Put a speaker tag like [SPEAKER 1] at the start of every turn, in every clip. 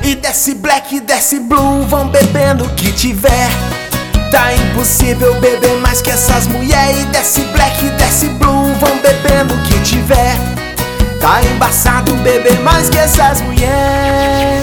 [SPEAKER 1] E desce black, desce blue, vão bebendo o que tiver. Tá impossível beber mais que essas mulher. E desce black, desce blue, vão bebendo o que tiver. Tá embaçado beber mais que essas mulher.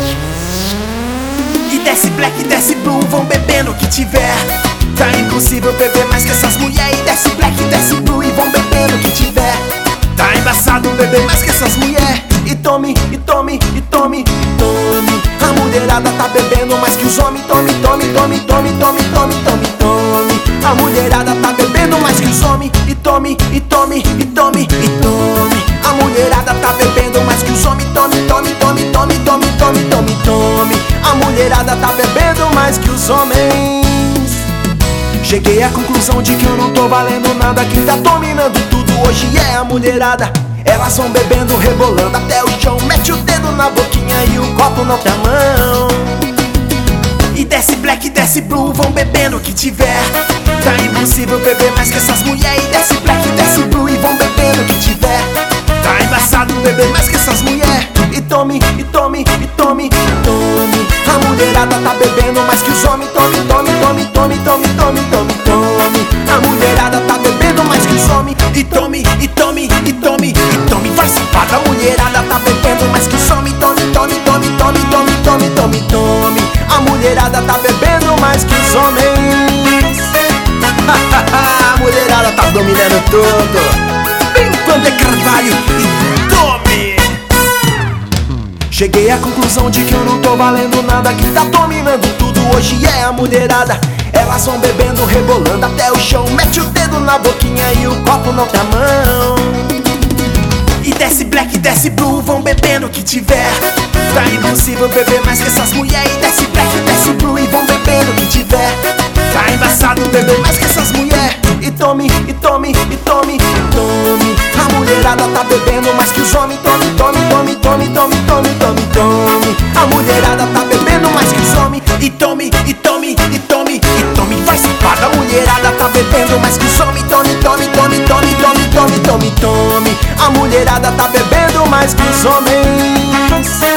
[SPEAKER 1] E desce black, desce blue, vão bebendo o que tiver. Tá impossível beber mais que essas mulher. E desce black, desce blue e vão bebendo o que tiver. Tá embaçado beber mais que essas mulher. E tome, e tome, e tome, e tome. A mulherada tá bebendo mais que os homens. Tome, tome, tome, tome, tome, tome, tome, tome. A mulherada tá bebendo mais que os homens. E tome, e tome, e tome, e tome. A mulherada tá bebendo mais que os homens. Tome, tome, tome, tome, tome, tome, tome, tome. A mulherada tá bebendo mais que os homens. Cheguei à conclusão de que eu não tô valendo nada. Quem tá dominando tudo hoje é a mulherada. Elas vão bebendo, rebolando até o chão. Mete o dedo na boquinha e o copo na outra mão. E desce black, desce blue, vão bebendo o que tiver. Tá impossível beber mais que essas mulher. E desce black, desce blue e vão bebendo o que tiver. Tá embaçado beber mais que essas mulher. E tome, e tome, e tome, e tome. A mulherada tá bebendo mais que os homens. Tome, tome, tome, tome, tome, tome, tome, tome. A mulherada tá bebendo mais que os homens. E tome, e tome, e tome, e tome. Vai safada, a mulherada tá bebendo mais que os homens. Tome, tome, tome, tome, tome, tome, tome, tome. A mulherada tá bebendo mais que os homens. A mulherada tá dominando tudo. Vem Vander Carvalho e tome. Cheguei à conclusão de que eu não tô valendo nada. Quem tá dominando tudo hoje é a mulherada. Elas vão bebendo, rebolando até o chão. Mete o dedo na boquinha e o copo na outra mão. E desce black, desce blue, vão bebendo o que tiver. Tá impossível beber mais que essas mulher. E desce black, desce blue e vão bebendo o que tiver. Tá embaçado beber mais que essas mulher. E tome, e tome, e tome, e tome. A mulherada tá bebendo mais que os homens. Tome, tome, tome, tome, tome, tome, tome, tome. A mulherada tá bebendo mais que os homens. E tome, e tome, e tome, e tome. Vai safada, a mulherada tá bebendo mais que os homens. Tome, tome, tome, tome, tome, tome, tome, tome. A mulherada tá bebendo mais que os homens.